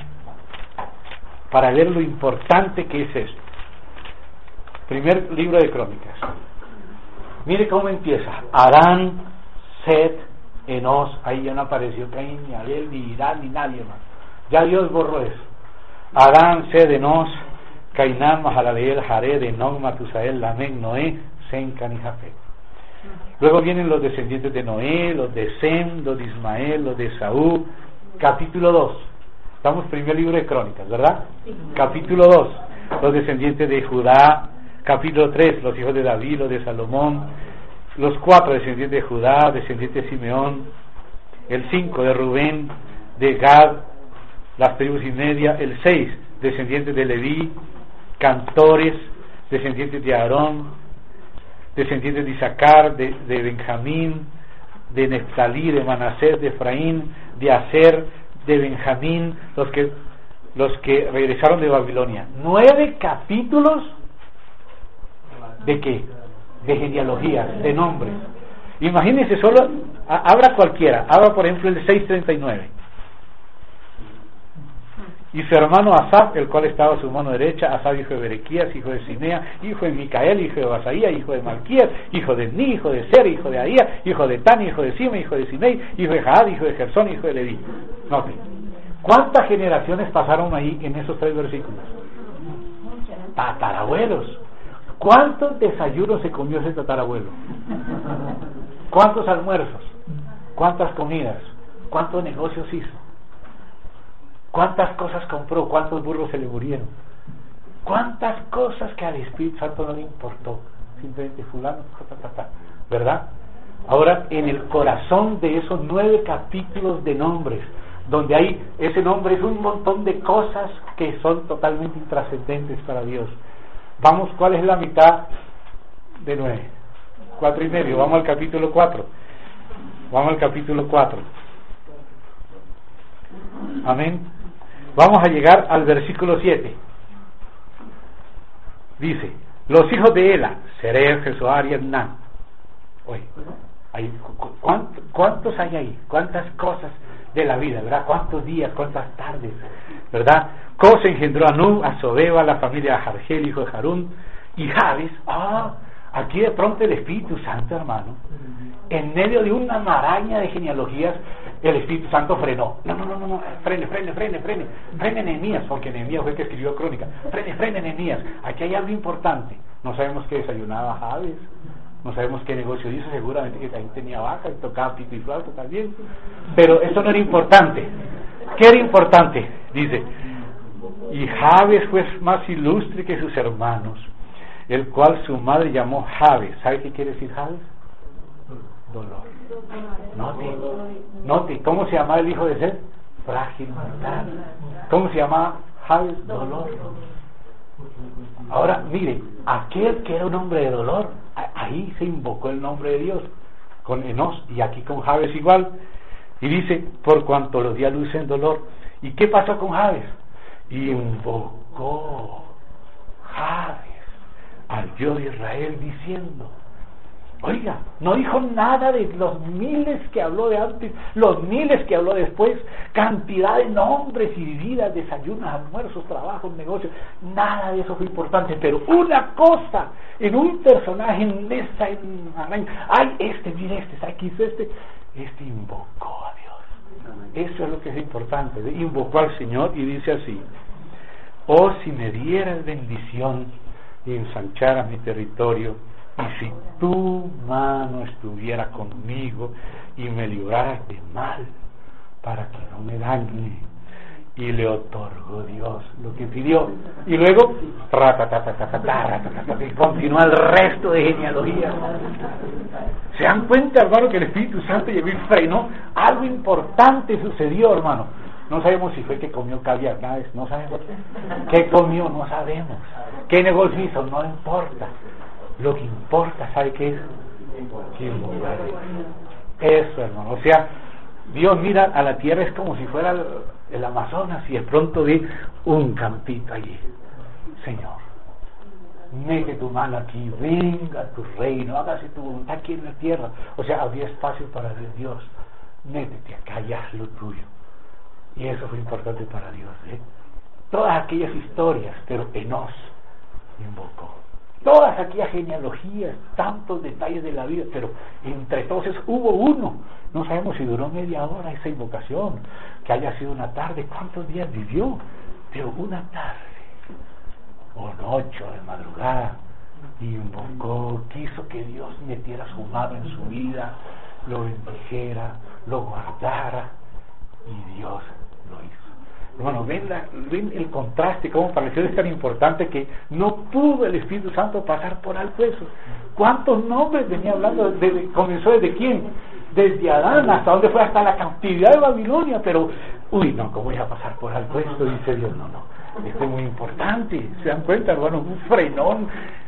para ver lo importante que es esto. Primer libro de Crónicas. Mire cómo empieza: Adán, Set, Enos. Ahí ya no apareció Caín, ni Abel, ni Irán, ni nadie más. Ya Dios borró eso. Adán, Set, Enos, Cainán, Mahalaleel, Jared, Enoc, Matusael, Lamec, Noé, Sem, Can y Jafet. Luego vienen los descendientes de Noé, los de Sem, los de Ismael, los de Saúl. Capítulo dos. Estamos en primer libro de Crónicas, ¿verdad? Sí. Capítulo dos. Los descendientes de Judá. Capítulo tres, los hijos de David, los de Salomón. Los cuatro, descendientes de Judá, descendientes de Simeón. El cinco, de Rubén, de Gad, las tribus y media. El seis, descendientes de Leví, cantores, descendientes de Aarón, descendientes de Isaacar, de, de Benjamín, de Neftalí, de Manasés, de Efraín, de Aser, de Benjamín, los que los que regresaron de Babilonia. Nueve capítulos de qué, de genealogías, de nombres. Imagínense, solo a, abra cualquiera, abra por ejemplo el seiscientos treinta y nueve. Y su hermano Asaf, el cual estaba a su mano derecha, Asaf hijo de Berequías, hijo de Simea, hijo de Micael, hijo de Basaía, hijo de Malquías, hijo de Ni, hijo de Ser, hijo de Ahía, hijo de Tani, hijo de Sime, hijo de Simei, hijo de Jaad, hijo de Gersón, hijo de Leví. Note, ¿cuántas generaciones pasaron ahí en esos tres versículos? Tatarabuelos. ¿Cuántos desayunos se comió ese tatarabuelo? ¿Cuántos almuerzos? ¿Cuántas comidas? ¿Cuántos negocios hizo? ¿Cuántas cosas compró? ¿Cuántos burros se le murieron? ¿Cuántas cosas que al Espíritu Santo no le importó? Simplemente fulano, ta, ta, ta, ¿verdad? Ahora, en el corazón de esos nueve capítulos de nombres, donde hay ese nombre, es un montón de cosas que son totalmente intrascendentes para Dios. Vamos, ¿cuál es la mitad de nueve? Cuatro y medio, vamos al capítulo cuatro. Vamos al capítulo cuatro. Amén. Vamos a llegar al versículo siete. Dice: los hijos de Ela, Seref, Jesuar y Adnán. Oye, hay, ¿cuántos, ¿cuántos hay ahí? ¿Cuántas cosas de la vida, verdad? ¿Cuántos días, cuántas tardes, verdad? Cos engendró a Nu, a Sobeba, la familia de Jargel, hijo de Harún, y Jabes. Ah, aquí de pronto el Espíritu Santo, hermano, en medio de una maraña de genealogías, el Espíritu Santo frenó. No, no, no, no, no, frene, frene, frene, frene, frene Nehemías, porque Nehemías fue el que escribió Crónica. Frene, frene Nehemías. Aquí hay algo importante. No sabemos qué desayunaba Jabes, no sabemos qué negocio hizo, seguramente que ahí tenía vaca y tocaba pico y flauta también. Pero eso no era importante. ¿Qué era importante? Dice: y Jabes fue más ilustre que sus hermanos, el cual su madre llamó Jabes. ¿Sabe qué quiere decir Jabes? Dolor. Note, note, ¿cómo se llamaba el hijo de Seth? Frágil mortal. ¿Cómo se llamaba Jabes? Dolor. Ahora, mire, aquel que era un hombre de dolor, ahí se invocó el nombre de Dios, con Enos, y aquí con Jabes igual. Y dice: por cuanto los días lucen dolor. ¿Y qué pasó con Jabes? Invocó Jabes al Dios de Israel, diciendo, oiga, no dijo nada de los miles que habló de antes, los miles que habló después, cantidad de nombres y vidas, desayunos, almuerzos, trabajos, negocios, nada de eso fue importante, pero una cosa, en un personaje, en esa, en, ay, este, mire este, ¿sabe qué hizo este? Este invocó a Dios. Eso es lo que es importante, invocó al Señor, y dice así: oh, si me dieras bendición y ensancharas mi territorio, y si tu mano estuviera conmigo y me libraras de mal, para que no me dañe. Y le otorgó Dios lo que pidió. Y luego y continúa el resto de genealogías. ¿Se dan cuenta, hermano, que el Espíritu Santo llegó y frenó? Algo importante sucedió, hermano. No sabemos si fue que comió caviar, nada, no sabemos. ¿Qué comió? No sabemos. ¿Qué negocio hizo? No importa. Lo que importa, ¿sabe qué es? Que invocar. Eso, hermano. O sea, Dios mira a la tierra, es como si fuera el, el Amazonas, y de pronto ve un campito allí. Señor, mete tu mano aquí, venga a tu reino, hágase tu voluntad aquí en la tierra. O sea, había espacio para Dios. Métete acá y haz lo tuyo. Y eso fue importante para Dios, ¿eh? Todas aquellas historias, pero Enos invocó. Todas aquellas genealogías, tantos detalles de la vida, pero entre todos hubo uno. No sabemos si duró media hora esa invocación, que haya sido una tarde, cuántos días vivió, pero una tarde o noche de madrugada invocó, quiso que Dios metiera su mano en su vida, lo bendijera, lo guardara, y Dios lo hizo. Hermano, ven, la, ven el contraste, cómo pareció tan importante que no pudo el Espíritu Santo pasar por alto eso. ¿Cuántos nombres venía hablando? Desde, comenzó desde quién? Desde Adán, hasta dónde fue, hasta la cautividad de Babilonia, pero, uy, no, ¿cómo voy a pasar por alto esto? Dice Dios, no, no, esto es muy importante. ¿Se dan cuenta, hermano? Un frenón.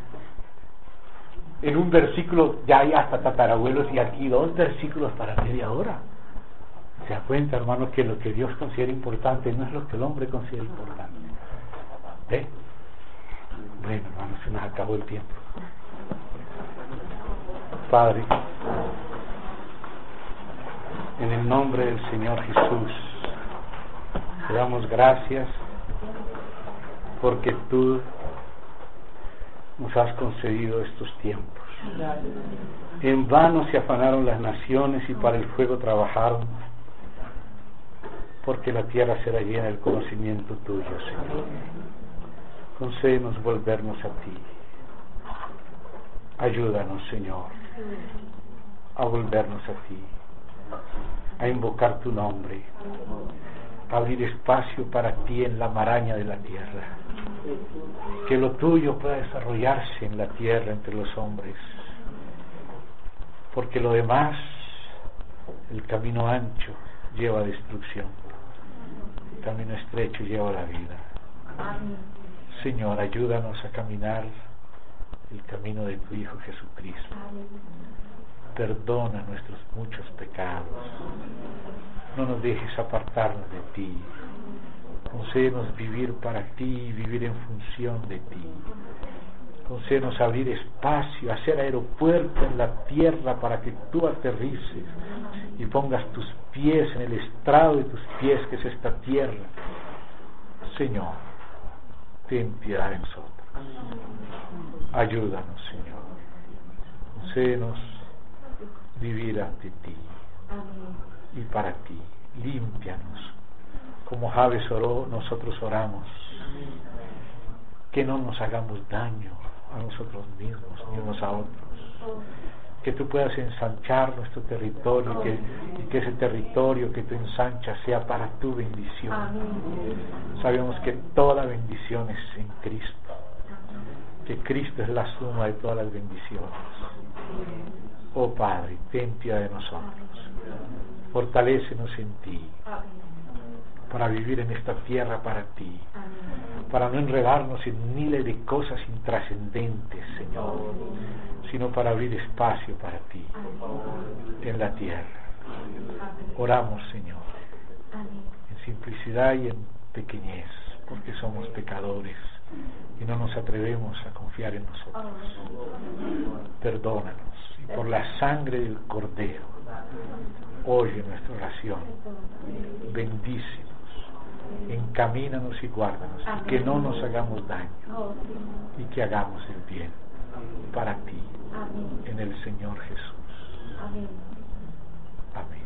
En un versículo ya hay hasta tatarabuelos, y aquí dos versículos para media hora. Se da cuenta, hermano, que lo que Dios considera importante no es lo que el hombre considera importante. ¿Eh? Bueno, hermano, se nos acabó el tiempo. Padre, en el nombre del Señor Jesús, te damos gracias porque tú nos has concedido estos tiempos. En vano se afanaron las naciones y para el fuego trabajaron, porque la tierra será llena del conocimiento tuyo, Señor. Concédenos volvernos a ti. Ayúdanos, Señor, a volvernos a ti, a invocar tu nombre, a abrir espacio para ti en la maraña de la tierra, que lo tuyo pueda desarrollarse en la tierra entre los hombres, porque lo demás, el camino ancho, lleva a destrucción. camino estrecho lleva la vida. Señor, ayúdanos a caminar el camino de tu Hijo Jesucristo. Perdona nuestros muchos pecados. No nos dejes apartarnos de ti. Concédenos vivir para ti, vivir en función de ti. Concédenos abrir espacio, hacer aeropuerto en la tierra para que tú aterrices y pongas tus pies en el estrado de tus pies, que es esta tierra. Señor, ten piedad de nosotros. Ayúdanos, Señor. Concédenos vivir ante ti y para ti. Límpianos. Como Jabes oró, nosotros oramos. Que no nos hagamos daño a nosotros mismos ni unos a otros. Que tú puedas ensanchar nuestro territorio, que, y que ese territorio que tú ensanchas sea para tu bendición. Sabemos que toda bendición es en Cristo, que Cristo es la suma de todas las bendiciones. Oh Padre, ten piedad de nosotros, fortalécenos en ti, para vivir en esta tierra para ti, para no enredarnos en miles de cosas intrascendentes, Señor, sino para abrir espacio para ti en la tierra. Oramos, Señor, en simplicidad y en pequeñez, porque somos pecadores y no nos atrevemos a confiar en nosotros. Perdónanos, y por la sangre del Cordero, oye nuestra oración, bendícenos, encamínanos y guárdanos, y que no nos hagamos daño, y que hagamos el bien para ti, en el Señor Jesús. Amén.